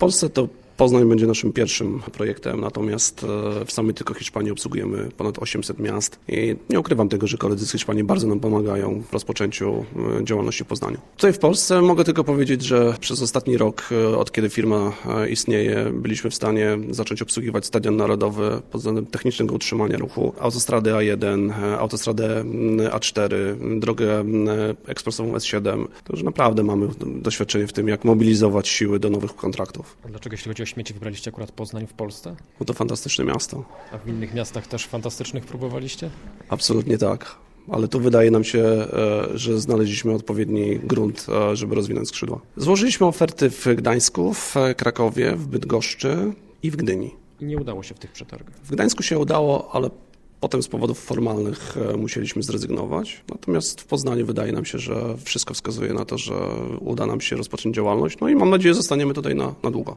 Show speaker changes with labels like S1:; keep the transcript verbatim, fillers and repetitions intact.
S1: Polsce to Poznań będzie naszym pierwszym projektem, natomiast w samej tylko Hiszpanii obsługujemy ponad osiemset miast i nie ukrywam tego, że koledzy z Hiszpanii bardzo nam pomagają w rozpoczęciu działalności w Poznaniu. Tutaj w Polsce mogę tylko powiedzieć, że przez ostatni rok, od kiedy firma istnieje, byliśmy w stanie zacząć obsługiwać Stadion Narodowy pod względem technicznego utrzymania ruchu, autostradę A jeden, autostradę A cztery, drogę ekspresową S siedem. To już naprawdę mamy doświadczenie w tym, jak mobilizować siły do nowych kontraktów.
S2: A dlaczego, jeśli chodzi o śmieci, wybraliście akurat Poznań w Polsce?
S1: Bo to fantastyczne miasto.
S2: A w innych miastach też fantastycznych próbowaliście?
S1: Absolutnie tak. Ale tu wydaje nam się, że znaleźliśmy odpowiedni grunt, żeby rozwinąć skrzydła. Złożyliśmy oferty w Gdańsku, w Krakowie, w Bydgoszczy i w Gdyni.
S2: I nie udało się w tych przetargach?
S1: W Gdańsku się udało, ale potem z powodów formalnych musieliśmy zrezygnować. Natomiast w Poznaniu wydaje nam się, że wszystko wskazuje na to, że uda nam się rozpocząć działalność. No i mam nadzieję, że zostaniemy tutaj na, na długo.